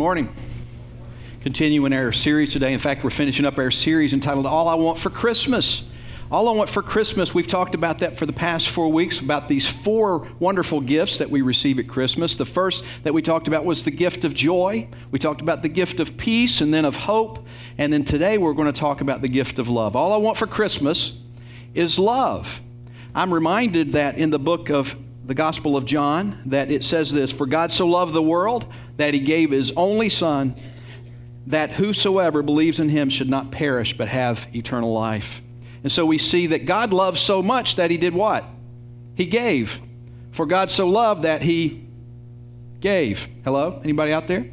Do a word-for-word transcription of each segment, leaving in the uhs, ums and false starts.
morning. Continuing our series today. In fact, we're finishing up our series entitled All I Want for Christmas. All I Want for Christmas, we've talked about that for the past four weeks, about these four wonderful gifts that we receive at Christmas. The first that we talked about was the gift of joy. We talked about the gift of peace and then of hope. And then today we're going to talk about the gift of love. All I want for Christmas is love. I'm reminded that in the book of the Gospel of John, that it says this, "For God so loved the world that he gave his only Son, that whosoever believes in him should not perish but have eternal life." And so we see that God loved so much that he did what? He gave. For God so loved that he gave. Hello? Anybody out there?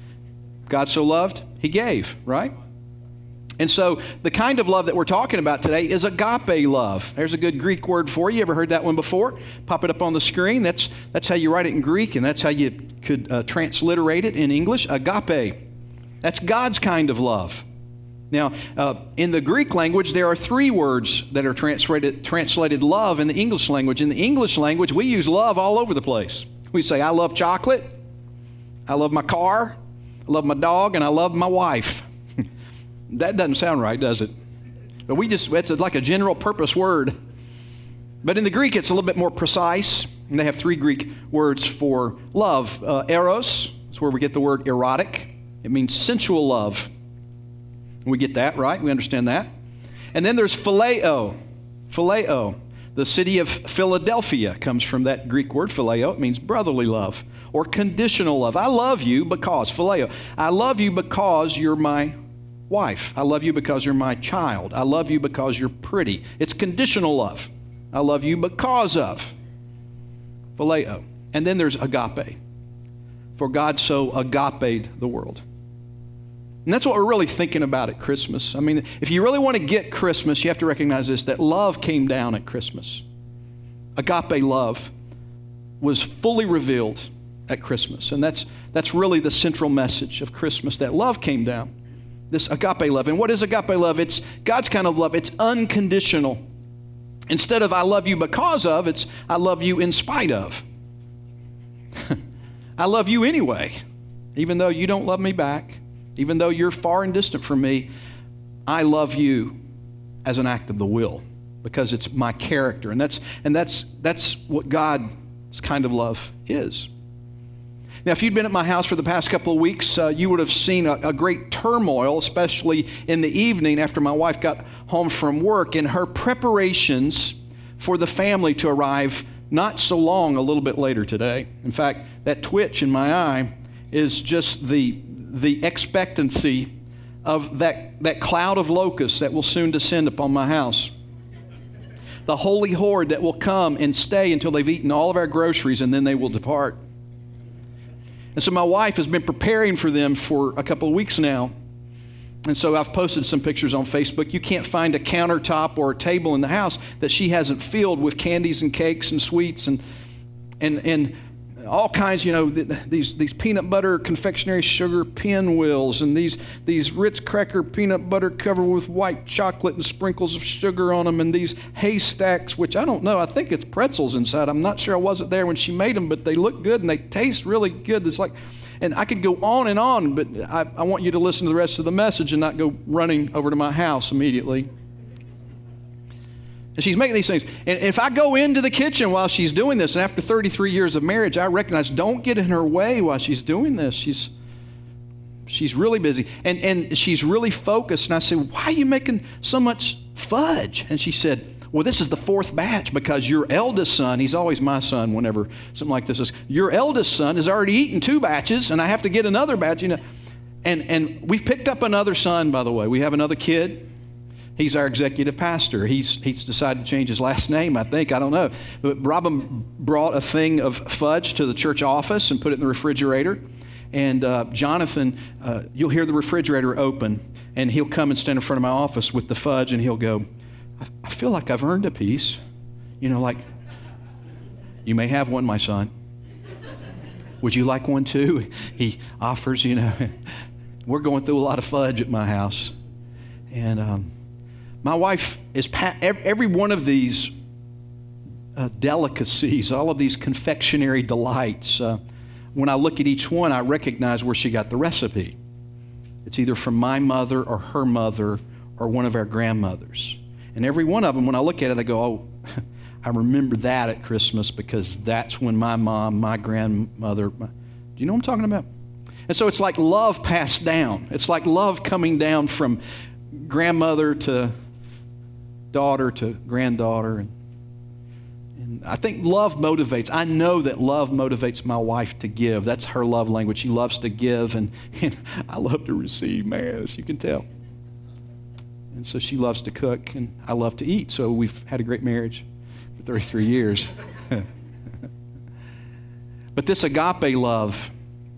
God so loved, he gave, right? And so the kind of love that we're talking about today is agape love. There's a good Greek word for you. You ever heard that one before? Pop it up on the screen. That's that's how you write it in Greek, and that's how you could uh, transliterate it in English. Agape. That's God's kind of love. Now, uh, in the Greek language, there are three words that are translated, translated love in the English language. In the English language, we use love all over the place. We say, I love chocolate, I love my car, I love my dog, and I love my wife. That doesn't sound right, does it? But we just, it's like a general purpose word. But in the Greek, it's a little bit more precise. And they have three Greek words for love. Uh, eros is where we get the word erotic. It means sensual love. We get that, right? We understand that. And then there's phileo. Phileo. The city of Philadelphia comes from that Greek word, phileo. It means brotherly love or conditional love. I love you because, phileo. I love you because you're my wife. I love you because you're my child. I love you because you're pretty. It's conditional love. I love you because of. Phileo. And then there's agape. For God so agaped the world. And that's what we're really thinking about at Christmas. I mean, if you really want to get Christmas, you have to recognize this, that love came down at Christmas. Agape love was fully revealed at Christmas. And that's that's really the central message of Christmas, that love came down. This agape love. And what is agape love? It's God's kind of love. It's unconditional. Instead of I love you because of, it's I love you in spite of. I love you anyway. Even though you don't love me back, even though you're far and distant from me, I love you as an act of the will because it's my character. And that's and that's that's what God's kind of love is. Now, if you'd been at my house for the past couple of weeks, uh, you would have seen a, a great turmoil, especially in the evening after my wife got home from work, in her preparations for the family to arrive not so long a little bit later today. In fact, that twitch in my eye is just the the expectancy of that, that cloud of locusts that will soon descend upon my house. The holy horde that will come and stay until they've eaten all of our groceries and then they will depart. And so my wife has been preparing for them for a couple of weeks now. And so I've posted some pictures on Facebook. You can't find a countertop or a table in the house that she hasn't filled with candies and cakes and sweets and and and all kinds, you know, these these peanut butter confectionery sugar pinwheels and these these Ritz cracker peanut butter covered with white chocolate and sprinkles of sugar on them, and these haystacks, which I don't know, I think it's pretzels inside. I'm not sure, I wasn't there when she made them, but they look good and they taste really good. It's like, and I could go on and on, but I, I want you to listen to the rest of the message and not go running over to my house immediately. And she's making these things. And if I go into the kitchen while she's doing this, and after thirty-three years of marriage, I recognize, don't get in her way while she's doing this. She's she's really busy. And, and she's really focused. And I said, why are you making so much fudge? And she said, well, this is the fourth batch because your eldest son, he's always my son whenever something like this is, your eldest son has already eaten two batches, and I have to get another batch. You know, And, and we've picked up another son, by the way. We have another kid. He's our executive pastor. He's he's decided to change his last name, I think. I don't know. But Robin brought a thing of fudge to the church office and put it in the refrigerator. And uh, Jonathan, uh, you'll hear the refrigerator open, and he'll come and stand in front of my office with the fudge, and he'll go, I, I feel like I've earned a piece. You know, like, you may have one, my son. Would you like one too? He offers, you know. We're going through a lot of fudge at my house. And um, my wife is, pa- every one of these uh, delicacies, all of these confectionery delights, uh, when I look at each one, I recognize where she got the recipe. It's either from my mother or her mother or one of our grandmothers. And every one of them, when I look at it, I go, oh, I remember that at Christmas because that's when my mom, my grandmother, my, do you know what I'm talking about? And so it's like love passed down. It's like love coming down from grandmother to daughter to granddaughter. And, and I think love motivates. I know that love motivates my wife to give. That's her love language. She loves to give, and, and I love to receive, man, as you can tell. And so she loves to cook, and I love to eat. So we've had a great marriage for thirty-three years. But this agape love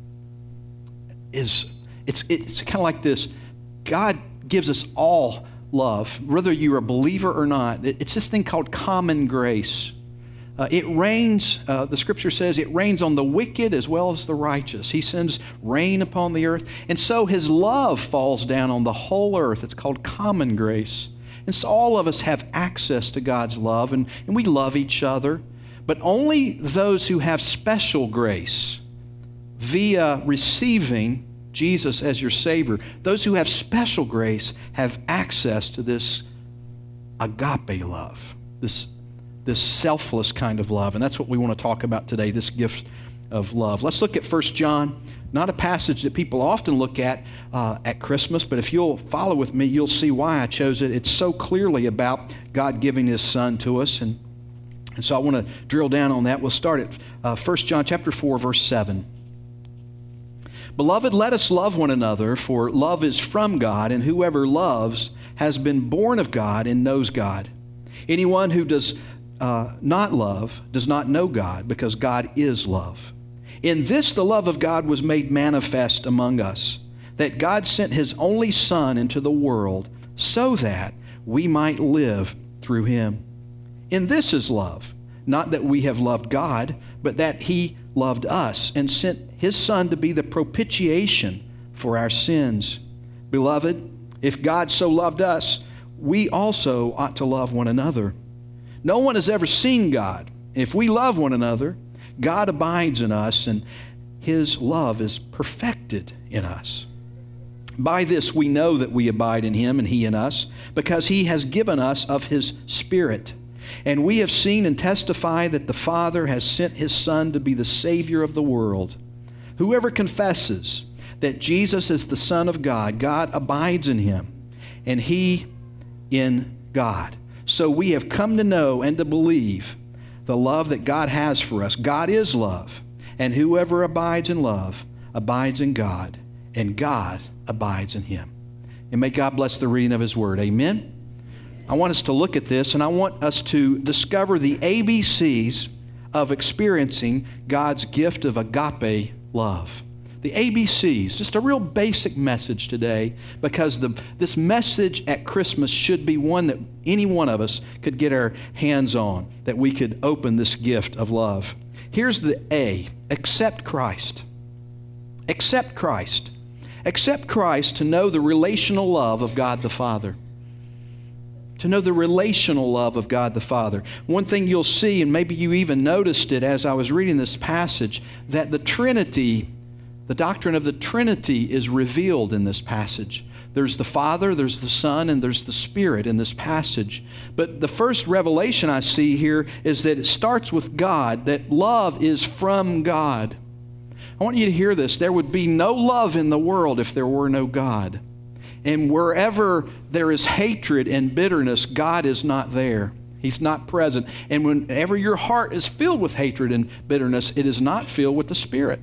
is, it's, it's kind of like this. God gives us all love, whether you're a believer or not. It's this thing called common grace. Uh, it rains, uh, the scripture says, it rains on the wicked as well as the righteous. He sends rain upon the earth. And so his love falls down on the whole earth. It's called common grace. And so all of us have access to God's love, and, and we love each other. But only those who have special grace via receiving Jesus as your Savior, those who have special grace have access to this agape love, this, this selfless kind of love. And that's what we want to talk about today, this gift of love. Let's look at First John, not a passage that people often look at uh, at Christmas, but if you'll follow with me, you'll see why I chose it. It's so clearly about God giving His Son to us. And, and so I want to drill down on that. We'll start at uh, First John chapter four, verse seven. Beloved, let us love one another, for love is from God, and whoever loves has been born of God and knows God. Anyone who does uh, not love does not know God, because God is love. In this the love of God was made manifest among us, that God sent His only Son into the world so that we might live through Him. In this is love, not that we have loved God, but that He loved us and sent His Son to be the propitiation for our sins. Beloved, if God so loved us, we also ought to love one another. No one has ever seen God. If we love one another, God abides in us, and His love is perfected in us. By this we know that we abide in Him and He in us, because He has given us of His Spirit. And we have seen and testify that the Father has sent His Son to be the Savior of the world. Whoever confesses that Jesus is the Son of God, God abides in Him, and He in God. So we have come to know and to believe the love that God has for us. God is love, and whoever abides in love abides in God, and God abides in him. And may God bless the reading of His Word. Amen. I want us to look at this, and I want us to discover the A B Cs of experiencing God's gift of agape love. The A B Cs, just a real basic message today, because the, this message at Christmas should be one that any one of us could get our hands on, that we could open this gift of love. Here's the A, accept Christ. Accept Christ. Accept Christ to know the relational love of God the Father. To know the relational love of God the Father. One thing you'll see, and maybe you even noticed it as I was reading this passage, that the Trinity, the doctrine of the Trinity is revealed in this passage. There's the Father, there's the Son, and there's the Spirit in this passage. But the first revelation I see here is that it starts with God, that love is from God. I want you to hear this. There would be no love in the world if there were no God. And wherever there is hatred and bitterness, God is not there. He's not present. And whenever your heart is filled with hatred and bitterness, it is not filled with the Spirit.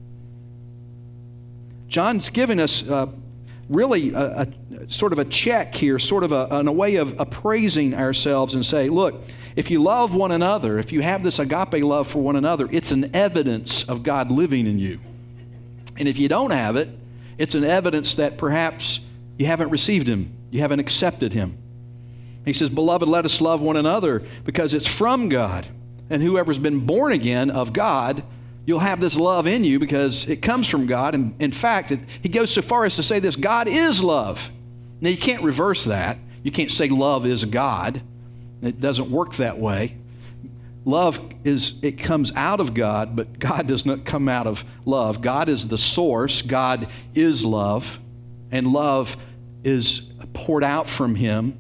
John's giving us uh, really a, a sort of a check here, sort of a, a way of appraising ourselves and say, look, if you love one another, if you have this agape love for one another, it's an evidence of God living in you. And if you don't have it, it's an evidence that perhaps you haven't received Him. You haven't accepted Him. He says, beloved, let us love one another because it's from God. And whoever's been born again of God, you'll have this love in you because it comes from God. And in fact, it, he goes so far as to say this, God is love. Now, you can't reverse that. You can't say love is God. It doesn't work that way. Love is, it comes out of God, but God does not come out of love. God is the source. God is love, and love is poured out from Him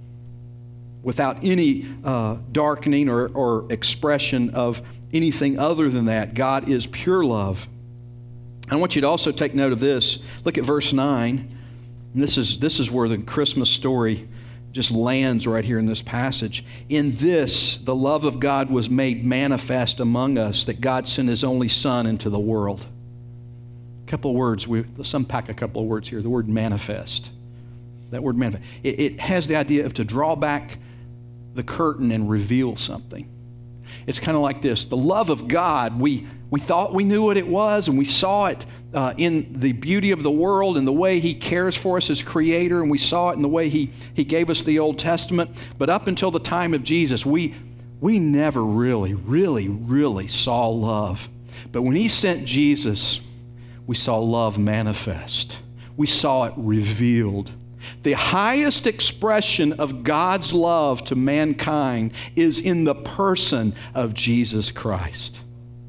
without any uh, darkening or, or expression of anything other than that. God is pure love. I want you to also take note of this. Look at verse nine. And this is, this is where the Christmas story just lands right here in this passage. In this, the love of God was made manifest among us, that God sent His only Son into the world. A couple of words. We, let's unpack a couple of words here. The word manifest. That word manifest. It, it has the idea of to draw back the curtain and reveal something. It's kind of like this. The love of God, we, we thought we knew what it was, and we saw it uh, in the beauty of the world and the way He cares for us as Creator, and we saw it in the way He, he gave us the Old Testament. But up until the time of Jesus, we, we never really, really, really saw love. But when He sent Jesus, we saw love manifest. We saw it revealed. The highest expression of God's love to mankind is in the person of Jesus Christ.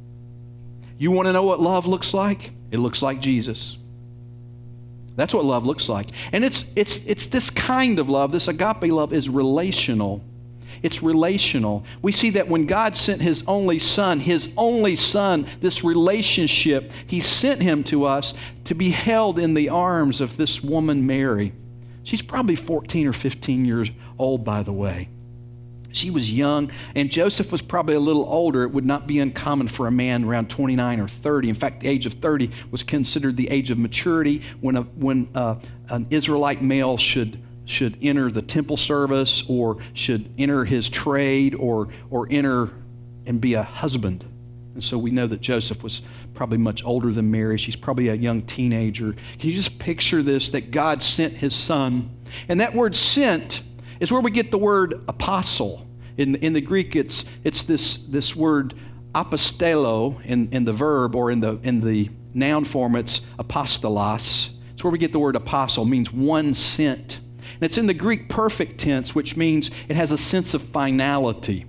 You want to know what love looks like? It looks like Jesus. That's what love looks like. And it's it's it's this kind of love, this agape love is relational. It's relational. We see that when God sent His only Son, His only Son, this relationship, He sent Him to us to be held in the arms of this woman, Mary. She's probably fourteen or fifteen years old, by the way. She was young, and Joseph was probably a little older. It would not be uncommon for a man around twenty-nine or thirty. In fact, the age of thirty was considered the age of maturity when a, when uh, an Israelite male should should enter the temple service or should enter his trade or or enter and be a husband. And so we know that Joseph was probably much older than Mary. She's probably a young teenager. Can you just picture this, that God sent His Son? And that word sent is where we get the word apostle. In, in the Greek, it's it's this, this word apostello in, in the verb, or in the, in the noun form, it's apostolos. It's where we get the word apostle, means one sent. And it's in the Greek perfect tense, which means it has a sense of finality.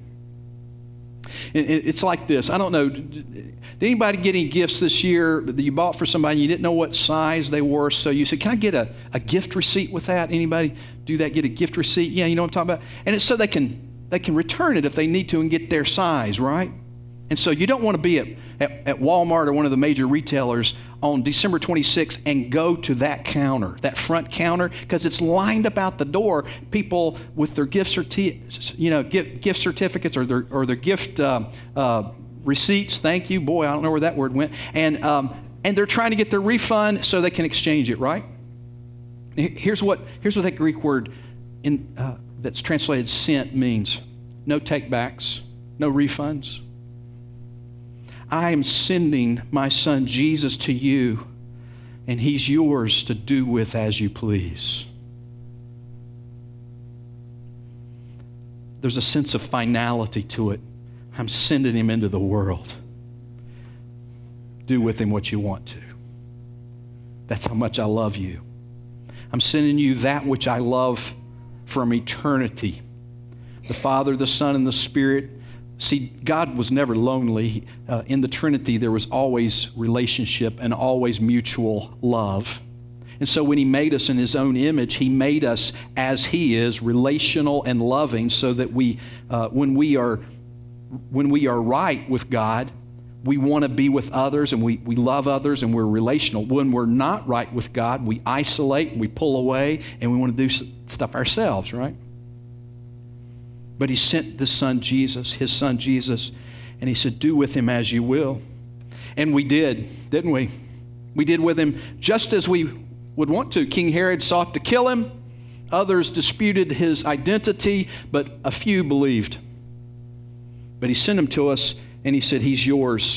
It's like this. I don't know. Did anybody get any gifts this year that you bought for somebody and you didn't know what size they were? So you said, can I get a, a gift receipt with that? Anybody do that? Get a gift receipt? Yeah, you know what I'm talking about? And it's so they can they can return it if they need to and get their size, right? And so you don't want to be at, at, at Walmart or one of the major retailers on December twenty-sixth and go to that counter, that front counter, because it's lined up out the door. People with their gift certi- you know, gift, gift certificates or their or their gift uh, uh, receipts. Thank you, boy, I don't know where that word went. And um, and they're trying to get their refund so they can exchange it, right? Here's what here's what that Greek word in uh, that's translated sent means: no takebacks, no refunds. I am sending my Son Jesus to you, and He's yours to do with as you please. There's a sense of finality to it. I'm sending Him into the world. Do with Him what you want to. That's how much I love you. I'm sending you that which I love from eternity. The Father, the Son, and the Spirit. See, God was never lonely. Uh, in the Trinity, there was always relationship and always mutual love. And so when He made us in His own image, He made us as He is, relational and loving, so that we, uh, when we are, when we are right with God, we want to be with others and we, we love others and we're relational. When we're not right with God, we isolate and we pull away and we want to do stuff ourselves, right? But He sent the Son Jesus, His Son Jesus, and He said, do with Him as you will. And we did, didn't we? We did with Him just as we would want to. King Herod sought to kill Him. Others disputed His identity, but a few believed. But He sent Him to us, and He said, He's yours.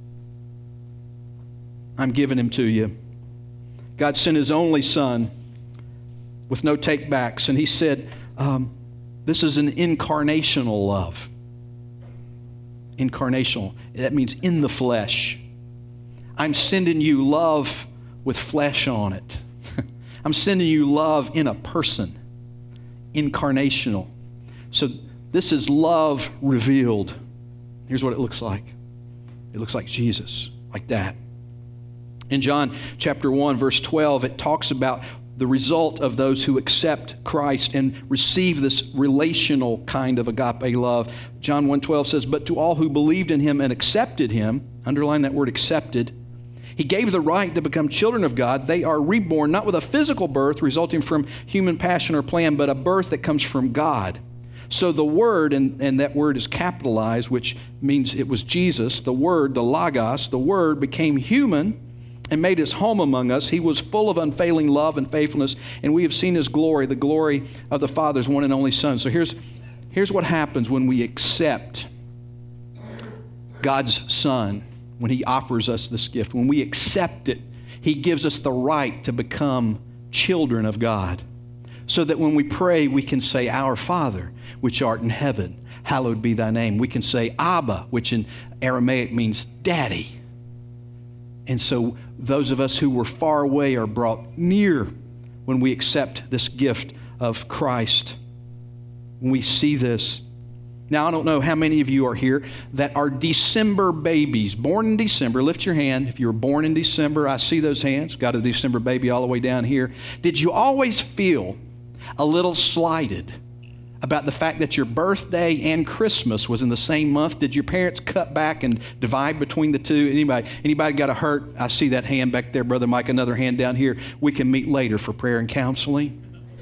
I'm giving Him to you. God sent His only Son with no takebacks, and He said, um, this is an incarnational love. Incarnational. That means in the flesh. I'm sending you love with flesh on it. I'm sending you love in a person. Incarnational. So this is love revealed. Here's what it looks like. It looks like Jesus, like that. In John chapter one, verse twelve, it talks about the result of those who accept Christ and receive this relational kind of agape love. John one twelve says, "But to all who believed in him and accepted him," underline that word accepted, "he gave the right to become children of God. They are reborn, not with a physical birth resulting from human passion or plan, but a birth that comes from God." So the Word, and, and that word is capitalized, which means it was Jesus, the Word, the Logos, the Word became human and made his home among us. He was full of unfailing love and faithfulness, and we have seen his glory, the glory of the Father's one and only Son. So here's, here's what happens when we accept God's Son, when he offers us this gift. When we accept it, he gives us the right to become children of God, so that when we pray, we can say, "Our Father, which art in heaven, hallowed be thy name." We can say Abba, which in Aramaic means daddy. And so those of us who were far away are brought near when we accept this gift of Christ. When we see this. Now, I don't know how many of you are here that are December babies, born in December. Lift your hand if you were born in December. I see those hands. Got a December baby all the way down here. Did you always feel a little slighted about the fact that your birthday and Christmas was in the same month? Did your parents cut back and divide between the two? Anybody, anybody got a hurt? I see that hand back there, Brother Mike, another hand down here. We can meet later for prayer and counseling.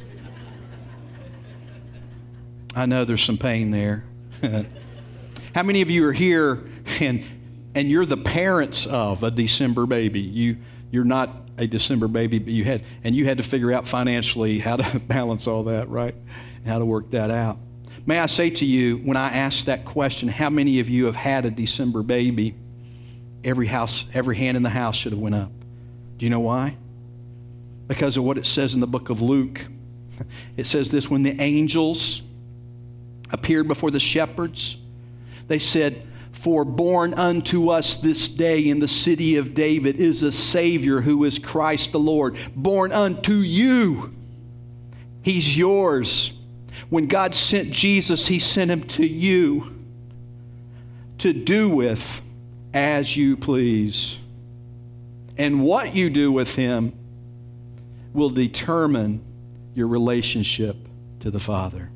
I know there's some pain there. How many of you are here and and you're the parents of a December baby? You you're not a December baby, but you had and you had to figure out financially how to balance all that, right? And how to work that out. May I say to you, when I asked that question, how many of you have had a December baby? Every house, every hand in the house should have went up. Do you know why? Because of what it says in the book of Luke. It says this: when the angels appeared before the shepherds, they said, "For born unto us this day in the city of David is a Savior who is Christ the Lord. Born unto you. He's yours." When God sent Jesus, he sent him to you to do with as you please. And what you do with him will determine your relationship to the Father.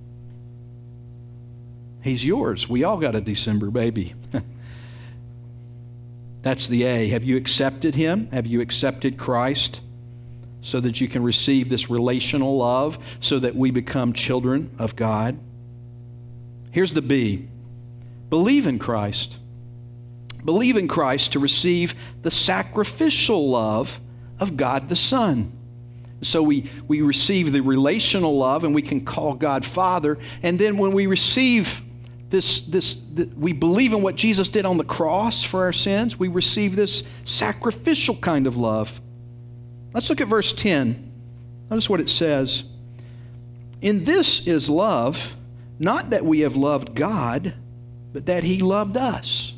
He's yours. We all got a December baby. That's the A. Have you accepted him? Have you accepted Christ so that you can receive this relational love, so that we become children of God? Here's the B. Believe in Christ. Believe in Christ to receive the sacrificial love of God the Son. So we, we receive the relational love, and we can call God Father. And then when we receive this, this, this, we believe in what Jesus did on the cross for our sins, we receive this sacrificial kind of love. Let's look at verse ten. Notice what it says. "In this is love, not that we have loved God, but that he loved us."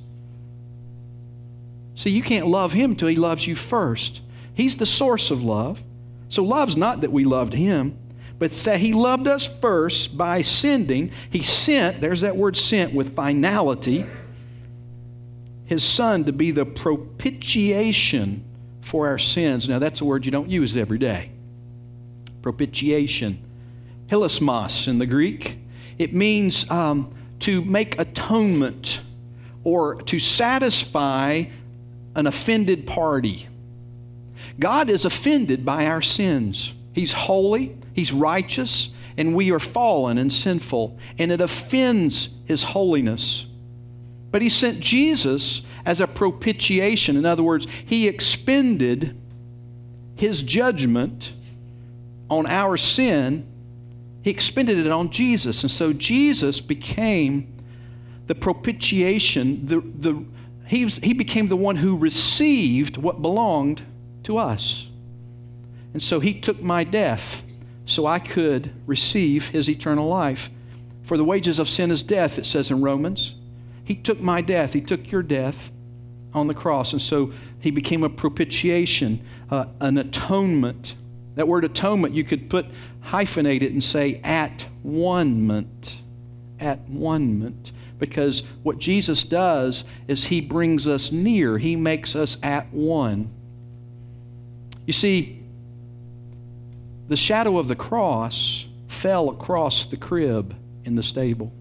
See, you can't love him till he loves you first. He's the source of love. So love's not that we loved him, but that he loved us first by sending. He sent, there's that word sent with finality, his Son to be the propitiation for our sins. Now that's a word you don't use every day. Propitiation. Hilasmos in the Greek. It means um, to make atonement or to satisfy an offended party. God is offended by our sins. He's holy, he's righteous, and we are fallen and sinful, and it offends his holiness. But he sent Jesus as a propitiation. In other words, he expended his judgment on our sin. He expended it on Jesus. And so Jesus became the propitiation. The, the, he, was, he became the one who received what belonged to us. And so he took my death so I could receive his eternal life. For the wages of sin is death, it says in Romans. He took my death. He took your death on the cross. And so he became a propitiation, uh, an atonement. That word atonement, you could put, hyphenate it and say at-one-ment. At-one-ment. because what Jesus does is he brings us near. He makes us at one. You see, the shadow of the cross fell across the crib in the stable.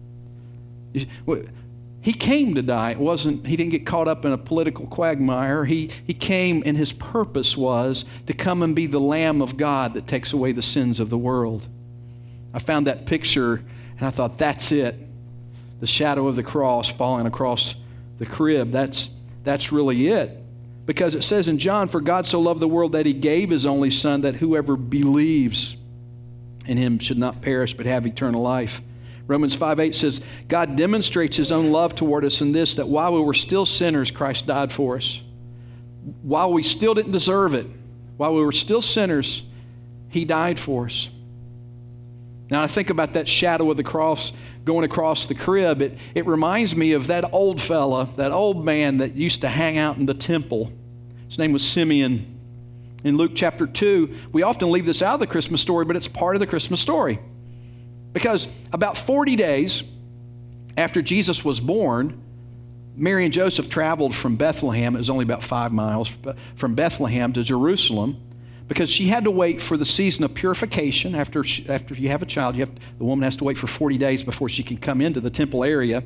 He came to die. It wasn't, he didn't get caught up in a political quagmire. He, he came, and his purpose was to come and be the Lamb of God that takes away the sins of the world. I found that picture, and I thought, that's it. The shadow of the cross falling across the crib. That's, that's really it. Because it says in John, for God so loved the world that he gave his only Son, that whoever believes in him should not perish but have eternal life. Romans five eight says, God demonstrates his own love toward us in this, that while we were still sinners, Christ died for us. While we still didn't deserve it, while we were still sinners, he died for us. Now I think about that shadow of the cross going across the crib. It, it reminds me of that old fella, that old man that used to hang out in the temple. His name was Simeon. In Luke chapter two, we often leave this out of the Christmas story, but it's part of the Christmas story. Because about forty days after Jesus was born, Mary and Joseph traveled from Bethlehem. It was only about five miles from Bethlehem to Jerusalem, because she had to wait for the season of purification. After she, after you have a child, you have, the woman has to wait for forty days before she can come into the temple area.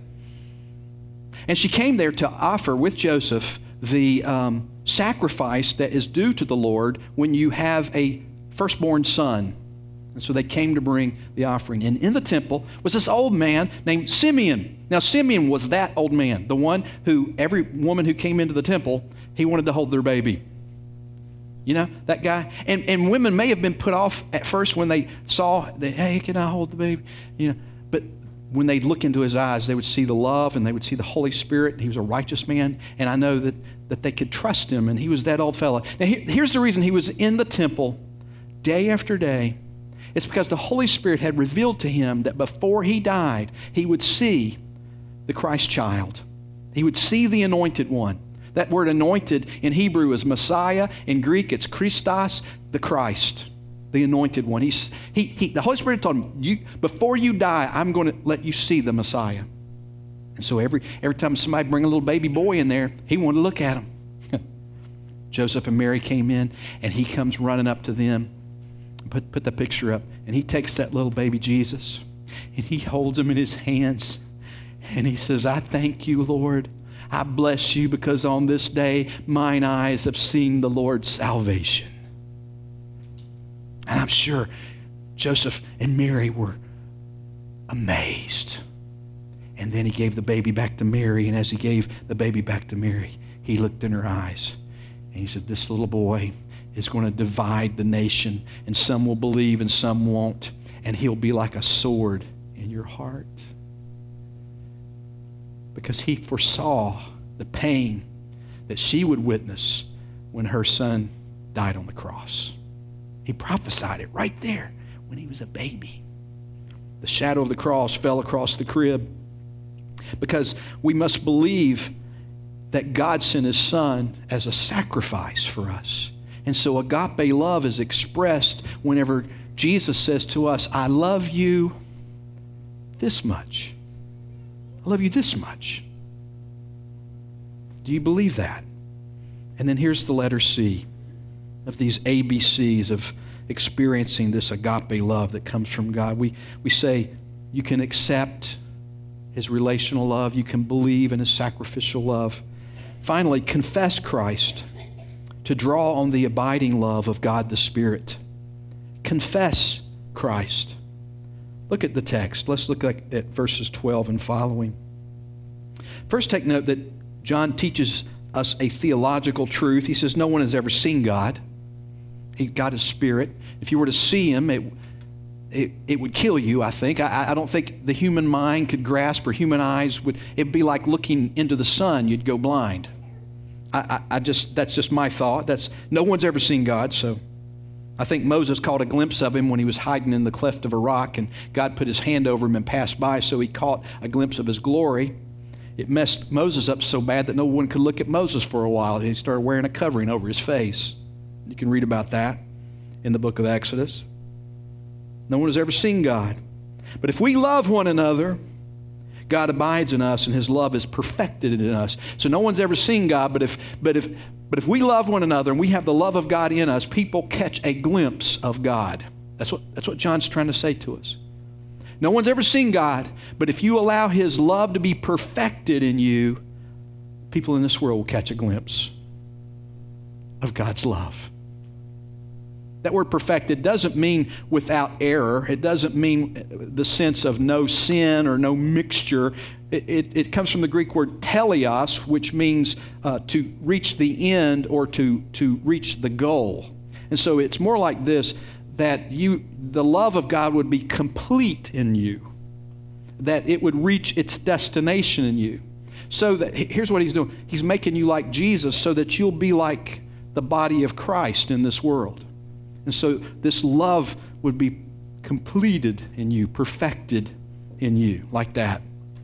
And she came there to offer with Joseph the um, sacrifice that is due to the Lord when you have a firstborn son. And so they came to bring the offering. And in the temple was this old man named Simeon. Now, Simeon was that old man, the one who every woman who came into the temple, he wanted to hold their baby. You know, that guy. And, and women may have been put off at first when they saw that, hey, can I hold the baby? You know, but when they'd look into his eyes, they would see the love and they would see the Holy Spirit. He was a righteous man. And I know that, that they could trust him. And he was that old fella. Now, here, here's the reason he was in the temple day after day. It's because the Holy Spirit had revealed to him that before he died, he would see the Christ child. He would see the anointed one. That word anointed in Hebrew is Messiah. In Greek, it's Christos, the Christ, the anointed one. He's, he, he, the Holy Spirit told him, you, before you die, I'm going to let you see the Messiah. And so every, every time somebody bring a little baby boy in there, he wanted to look at him. Joseph and Mary came in, and he comes running up to them. Put, put the picture up. And he takes that little baby Jesus, and he holds him in his hands. And he says, I thank you, Lord. I bless you because on this day, mine eyes have seen the Lord's salvation. And I'm sure Joseph and Mary were amazed. And then he gave the baby back to Mary. And as he gave the baby back to Mary, he looked in her eyes. And he said, this little boy is going to divide the nation, and some will believe and some won't, and he'll be like a sword in your heart. Because he foresaw the pain that she would witness when her son died on the cross. He prophesied it right there when he was a baby. The shadow of the cross fell across the crib because we must believe that God sent his son as a sacrifice for us. And so agape love is expressed whenever Jesus says to us, I love you this much. I love you this much. Do you believe that? And then here's the letter C of these A B Cs of experiencing this agape love that comes from God. We, we say you can accept his relational love. You can believe in his sacrificial love. Finally, confess Christ to draw on the abiding love of God the Spirit. Confess Christ. Look at the text. Let's look at verses twelve and following. First, take note that John teaches us a theological truth. He says no one has ever seen God. He, God is spirit. If you were to see him, it, it, it would kill you, I think. I, I don't think the human mind could grasp, or human eyes would. It'd be like looking into the sun. You'd go blind. I, I, I just that's just my thought. That's no one's ever seen God, so I think Moses caught a glimpse of him when he was hiding in the cleft of a rock, and God put his hand over him and passed by, so he caught a glimpse of his glory. It messed Moses up so bad that no one could look at Moses for a while. He started wearing a covering over his face. You can read about that in the book of Exodus. No one has ever seen God. But if we love one another, God abides in us and his love is perfected in us. So no one's ever seen God, but if, but if, but if we love one another and we have the love of God in us, people catch a glimpse of God. That's what, that's what John's trying to say to us. No one's ever seen God, but if you allow his love to be perfected in you, people in this world will catch a glimpse of God's love. That word perfected doesn't mean without error. It doesn't mean the sense of no sin or no mixture. It, it, it comes from the Greek word teleos, which means uh, to reach the end or to, to reach the goal. And so it's more like this, that you, the love of God would be complete in you, that it would reach its destination in you. So that, here's what he's doing. He's making you like Jesus so that you'll be like the body of Christ in this world. And so this love would be completed in you, perfected in you, like that.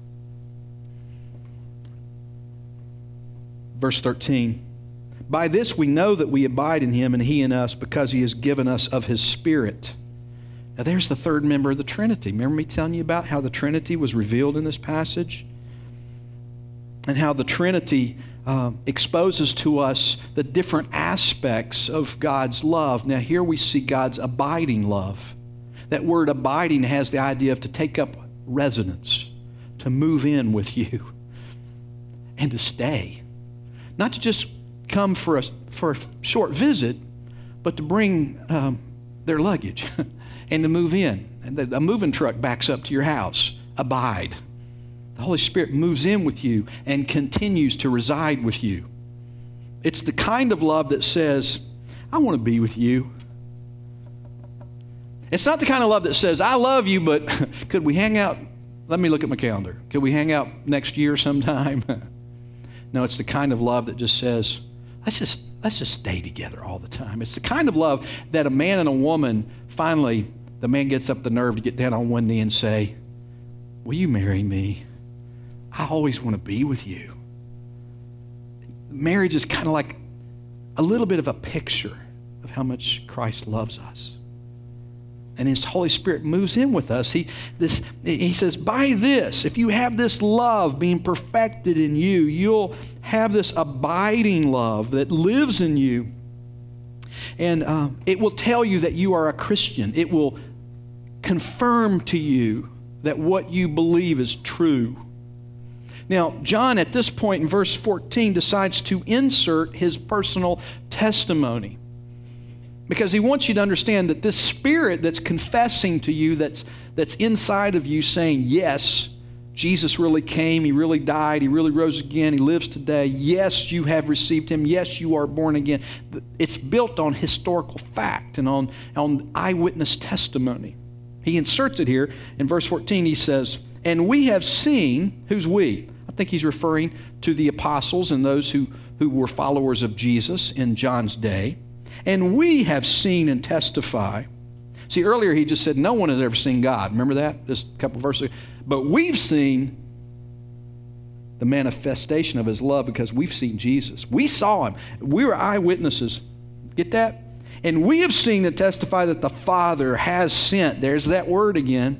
Verse thirteen, by this we know that we abide in him and he in us because he has given us of his Spirit. Now there's the third member of the Trinity. Remember me telling you about how the Trinity was revealed in this passage? And how the Trinity uh, exposes to us the different aspects of God's love. Now here we see God's abiding love. That word abiding has the idea of to take up residence, to move in with you, and to stay. Not to just come for a, for a short visit, but to bring um, their luggage and to move in. And the, a moving truck backs up to your house. Abide. The Holy Spirit moves in with you and continues to reside with you. It's the kind of love that says, I want to be with you. It's not the kind of love that says, I love you, but could we hang out? Let me look at my calendar. Could we hang out next year sometime? No, it's the kind of love that just says, let's just, let's just stay together all the time. It's the kind of love that a man and a woman, finally, the man gets up the nerve to get down on one knee and say, will you marry me? I always want to be with you. Marriage is kind of like a little bit of a picture of how much Christ loves us. And his Holy Spirit moves in with us. He, this, he says, by this, if you have this love being perfected in you, you'll have this abiding love that lives in you. And uh, it will tell you that you are a Christian. It will confirm to you that what you believe is true. Now, John, at this point in verse fourteen, decides to insert his personal testimony. Because he wants you to understand that this Spirit that's confessing to you, that's, that's inside of you saying, yes, Jesus really came, he really died, he really rose again, he lives today. Yes, you have received him. Yes, you are born again. It's built on historical fact and on, on eyewitness testimony. He inserts it here in verse fourteen. He says, and we have seen, who's we? I think he's referring to the apostles and those who, who were followers of Jesus in John's day. And we have seen and testify. See, earlier he just said no one has ever seen God. Remember that? Just a couple verses. But we've seen the manifestation of his love because we've seen Jesus. We saw him. We were eyewitnesses. Get that? And we have seen and testify that the Father has sent. There's that word again.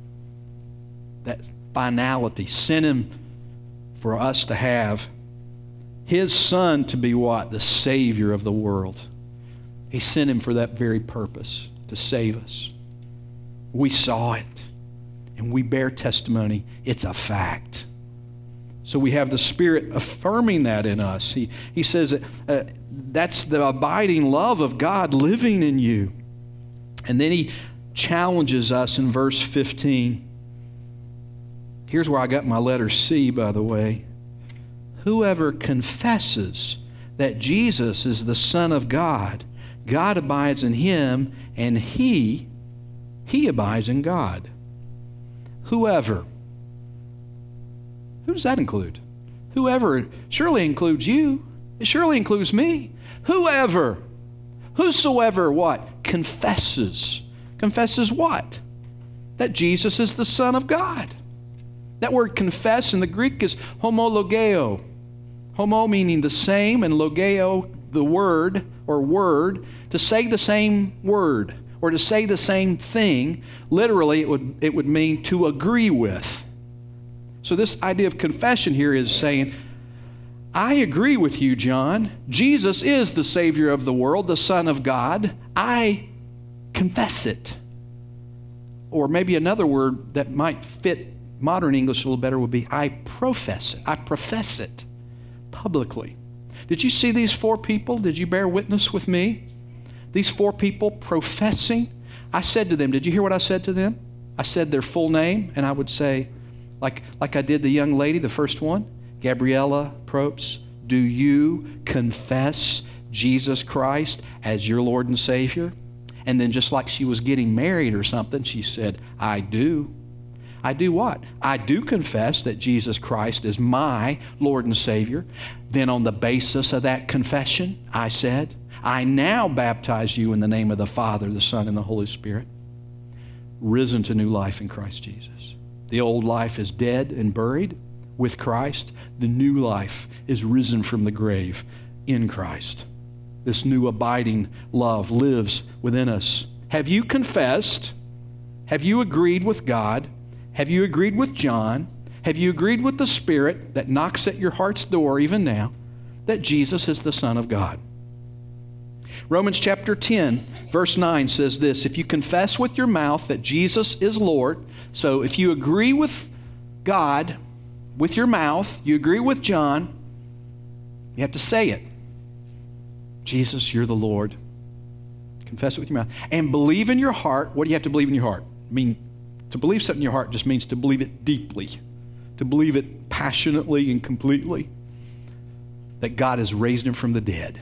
That finality. Sent him for us to have his Son to be what? The Savior of the world. He sent him for that very purpose, to save us. We saw it, and we bear testimony. It's a fact. So we have the Spirit affirming that in us. He, he says that, uh, that's the abiding love of God living in you. And then he challenges us in verse fifteen. Here's where I got my letter C, by the way. Whoever confesses that Jesus is the Son of God, God abides in him, and he, he abides in God. Whoever. Who does that include? Whoever surely includes you. It surely includes me. Whoever. Whosoever what? Confesses. Confesses what? That Jesus is the Son of God. That word confess in the Greek is homologeo. Homo meaning the same, and logeo, the word or word, to say the same word or to say the same thing. Literally, it would, it would mean to agree with. So this idea of confession here is saying, I agree with you, John. Jesus is the Savior of the world, the Son of God. I confess it. Or maybe another word that might fit modern English a little better would be, I profess it. I profess it publicly. Did you see these four people? Did you bear witness with me? These four people professing. I said to them, did you hear what I said to them? I said their full name, and I would say, like, like I did the young lady, the first one, Gabriella Probst, do you confess Jesus Christ as your Lord and Savior? And then just like she was getting married or something, she said, I do. I do what? I do confess that Jesus Christ is my Lord and Savior. Then on the basis of that confession, I said, I now baptize you in the name of the Father, the Son, and the Holy Spirit, risen to new life in Christ Jesus. The old life is dead and buried with Christ. The new life is risen from the grave in Christ. This new abiding love lives within us. Have you confessed? Have you agreed with God? Have you agreed with John? Have you agreed with the Spirit that knocks at your heart's door even now that Jesus is the Son of God? Romans chapter ten, verse nine says this, if you confess with your mouth that Jesus is Lord, so if you agree with God with your mouth, you agree with John, you have to say it. Jesus, you're the Lord. Confess it with your mouth. And believe in your heart. What do you have to believe in your heart? I mean, to believe something in your heart just means to believe it deeply, to believe it passionately and completely, that God has raised him from the dead.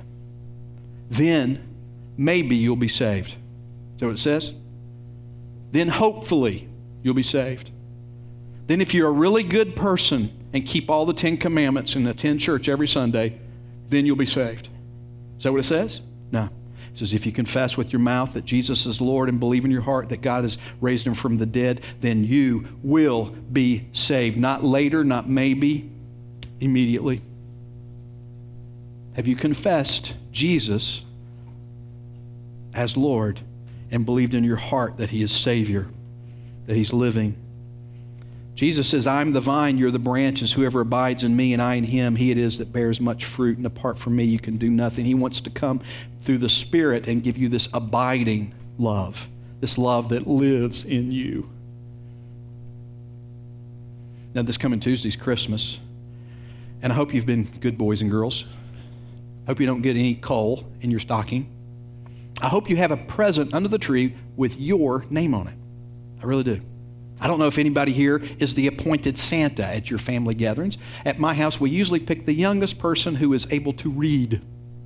Then maybe you'll be saved. Is that what it says? Then hopefully you'll be saved. Then if you're a really good person and keep all the Ten Commandments and attend church every Sunday, then you'll be saved. Is that what it says? No. It says if you confess with your mouth that Jesus is Lord and believe in your heart that God has raised him from the dead, then you will be saved. Not later, not maybe, immediately. Have you confessed Jesus as Lord and believed in your heart that he is Savior, that he's living? Jesus says, I'm the vine, you're the branches. Whoever abides in me and I in him, he it is that bears much fruit. And apart from me, you can do nothing. He wants to come through the Spirit and give you this abiding love, this love that lives in you. Now, this coming Tuesday's Christmas, and I hope you've been good boys and girls. I hope you don't get any coal in your stocking. I hope you have a present under the tree with your name on it. I really do. I don't know if anybody here is the appointed Santa at your family gatherings. At my house, we usually pick the youngest person who is able to read.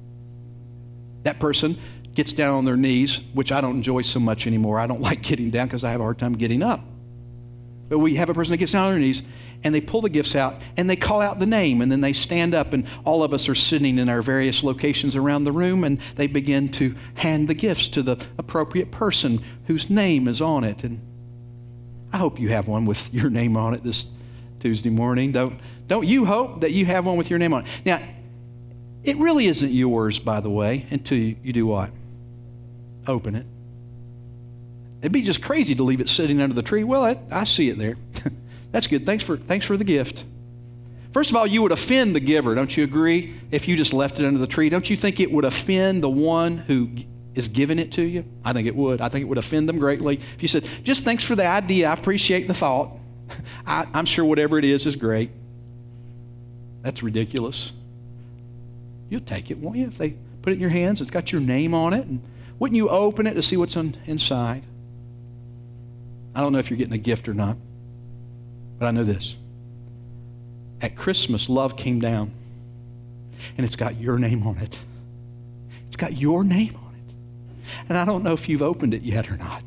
That person gets down on their knees, which I don't enjoy so much anymore. I don't like getting down because I have a hard time getting up. But we have a person that gets down on their knees, and they pull the gifts out, and they call out the name, and then they stand up, and all of us are sitting in our various locations around the room, and they begin to hand the gifts to the appropriate person whose name is on it. And I hope you have one with your name on it this Tuesday morning. Don't, don't you hope that you have one with your name on it? Now, it really isn't yours, by the way, until you, you do what? Open it. It'd be just crazy to leave it sitting under the tree. Well, I, I see it there. That's good. Thanks for, thanks for the gift. First of all, you would offend the giver, don't you agree? If you just left it under the tree, don't you think it would offend the one who is giving it to you? I think it would. I think it would offend them greatly. If you said, just thanks for the idea, I appreciate the thought. I, I'm sure whatever it is is great. That's ridiculous. You'll take it, won't you? If they put it in your hands, it's got your name on it. And wouldn't you open it to see what's on, inside? I don't know if you're getting a gift or not, but I know this. At Christmas, love came down, and it's got your name on it. It's got your name on it. And I don't know if you've opened it yet or not.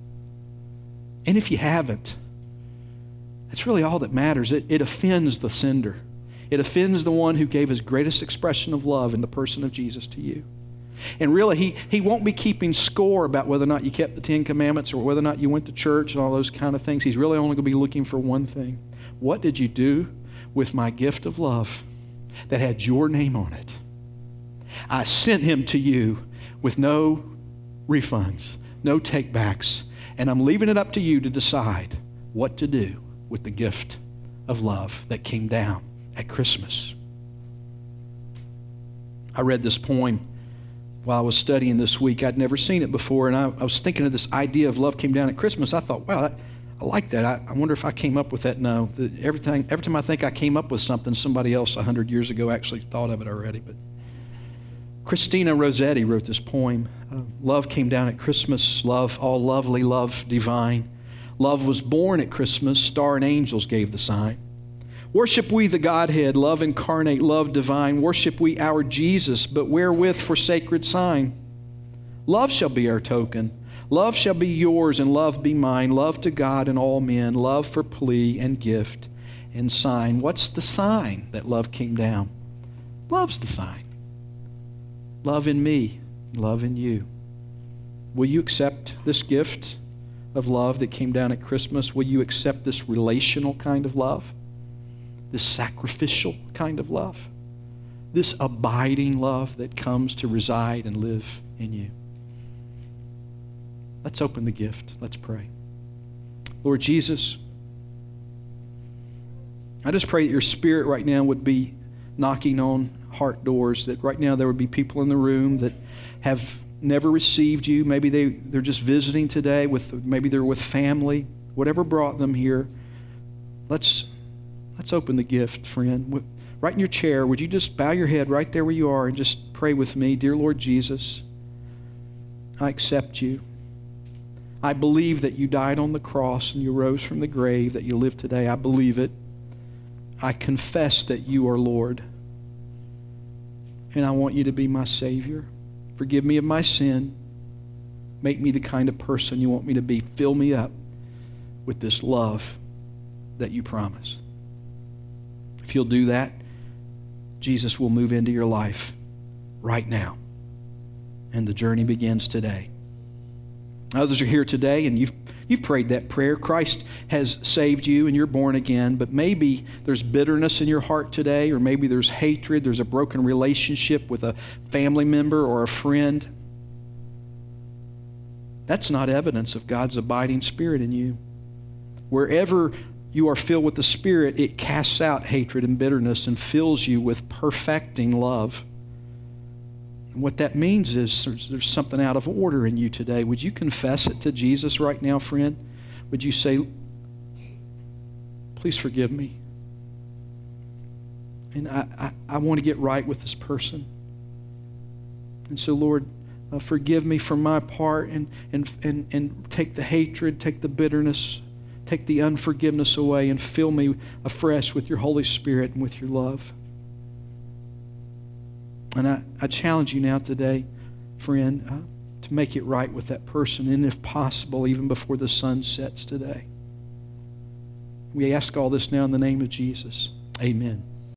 And if you haven't, that's really all that matters. It, it offends the sender. It offends the one who gave his greatest expression of love in the person of Jesus to you. And really, he, he won't be keeping score about whether or not you kept the Ten Commandments or whether or not you went to church and all those kind of things. He's really only going to be looking for one thing. What did you do with my gift of love that had your name on it? I sent him to you with no refunds, no takebacks, and I'm leaving it up to you to decide what to do with the gift of love that came down at Christmas. I read this poem while I was studying this week. I'd never seen it before, and I, I was thinking of this idea of love came down at Christmas. I thought, wow, that, I like that. I, I wonder if I came up with that. No, the, everything, every time I think I came up with something, somebody else a hundred years ago actually thought of it already. But Christina Rossetti wrote this poem. Uh, love came down at Christmas. Love, all lovely, love divine. Love was born at Christmas. Star and angels gave the sign. Worship we the Godhead, love incarnate, love divine. Worship we our Jesus, but wherewith for sacred sign? Love shall be our token. Love shall be yours and love be mine. Love to God and all men. Love for plea and gift and sign. What's the sign that love came down? Love's the sign. Love in me, love in you. Will you accept this gift of love that came down at Christmas? Will you accept this relational kind of love? This sacrificial kind of love, this abiding love that comes to reside and live in you. Let's open the gift. Let's pray. Lord Jesus, I just pray that your Spirit right now would be knocking on heart doors, that right now there would be people in the room that have never received you. Maybe they, they're just visiting today, with maybe they're with family, whatever brought them here. Let's Let's open the gift, friend. Right in your chair, would you just bow your head right there where you are and just pray with me? Dear Lord Jesus, I accept you. I believe that you died on the cross and you rose from the grave, that you live today. I believe it. I confess that you are Lord. And I want you to be my Savior. Forgive me of my sin. Make me the kind of person you want me to be. Fill me up with this love that you promise. If you'll do that, Jesus will move into your life right now. And the journey begins today. Others are here today and you've, you've prayed that prayer. Christ has saved you and you're born again, but maybe there's bitterness in your heart today, or maybe there's hatred, there's a broken relationship with a family member or a friend. That's not evidence of God's abiding Spirit in you. Wherever you are filled with the Spirit, it casts out hatred and bitterness and fills you with perfecting love. And what that means is there's, there's something out of order in you today. Would you confess it to Jesus right now, friend? Would you say, please forgive me. And I, I, I want to get right with this person. And so, Lord, uh, forgive me for my part, and, and, and, and take the hatred, take the bitterness, take the unforgiveness away, and fill me afresh with your Holy Spirit and with your love. And I, I challenge you now today, friend, uh, to make it right with that person, and if possible, even before the sun sets today. We ask all this now in the name of Jesus. Amen.